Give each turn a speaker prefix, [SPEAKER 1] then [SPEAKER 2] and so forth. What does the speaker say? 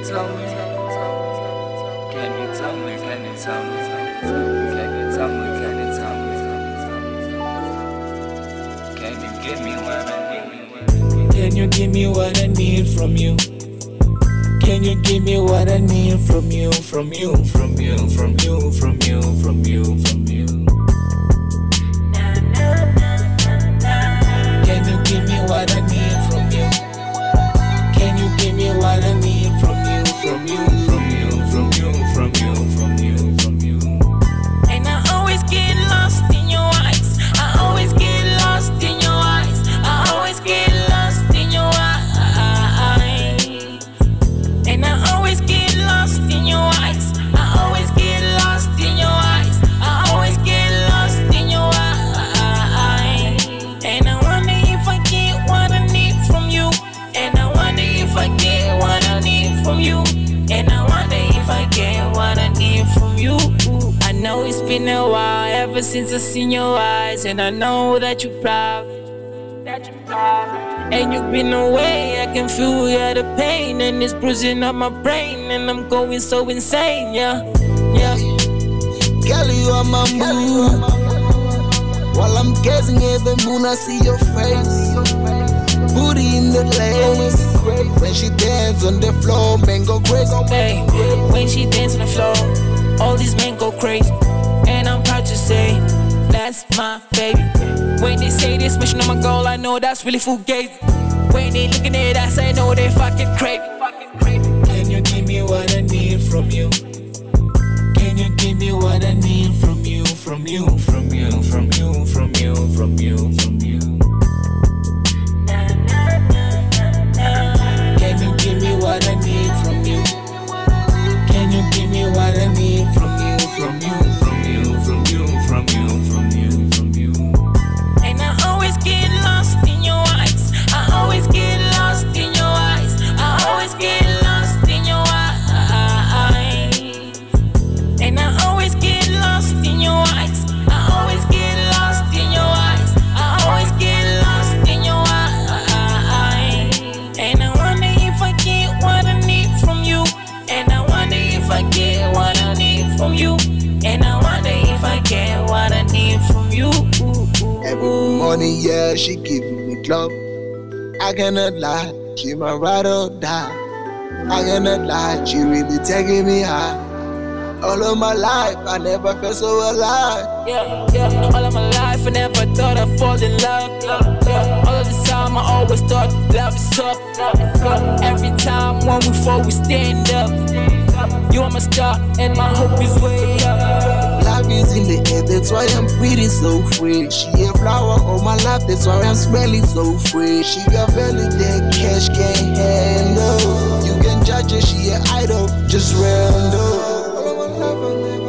[SPEAKER 1] tell me? Can you tell me? Can you tell me? Can you tell me? Can you tell me? Can you give me what I need? Can you give me what I need from you? Can you give me what I need from you? From you, from you, from you, from you, from you, from you. Can you give me what I need from you? Can you give me what I need from you? From you, from you, from you, from you, from you, from you.
[SPEAKER 2] And I always get lost in your eyes. I always get lost in your eyes. I always get lost in your eyes. And I always get lost in your eyes. I always get lost in your eyes. I always get lost in your eyes. And I wonder if I get what I need from you. And I wonder if I get what I need from you. And I wonder if I get what I need from you. I know it's been a while ever since I seen your eyes. And I know that you're proud. And you've been away, I can feel the pain. And it's bruising up my brain. And I'm going so insane, yeah.
[SPEAKER 3] Girl, you are my moon. While I'm gazing at the moon, I see your face. Booty in the lace. When she dance on the floor, man go crazy.
[SPEAKER 2] Hey, when she dance on the floor, all these men go crazy. And I'm proud to say, that's my baby. When they say this mission on my goal, I know that's really fugazi. When they looking at us, I know they fucking crazy.
[SPEAKER 1] Can you give me what I need from you? Can you give me what I need from you? From you, from you, from you, from you, from you, from you. Can you give me what I need from you? Can you give me what I need from you? From you, from you, from you, from you, from you, from you.
[SPEAKER 2] And I always get lost in your eyes. I always get lost in your eyes. I always get lost in your eyes. And I always get lost in your eyes. I always get lost in your eyes. I always get lost in your eyes. And I wonder if I get what I need from you. And I wonder if I get what I need from you. And I wonder if I get what I need from you.
[SPEAKER 3] Every morning, yeah, she giving me club. I cannot lie, she my ride or die. I cannot lie, she really taking me high. All of my life, I never felt so alive.
[SPEAKER 2] Yeah, all of my life I never thought I'd fall in love. All of the time I always thought love is tough. Every time when we fall we stand up. You are my star and my hope is way up.
[SPEAKER 3] Life is in the air, that's why I'm breathing so free. She a flower all my life, that's why I'm smelling so free. She got value that cash can't handle. You can judge her, she an idol, just random. All of my life I never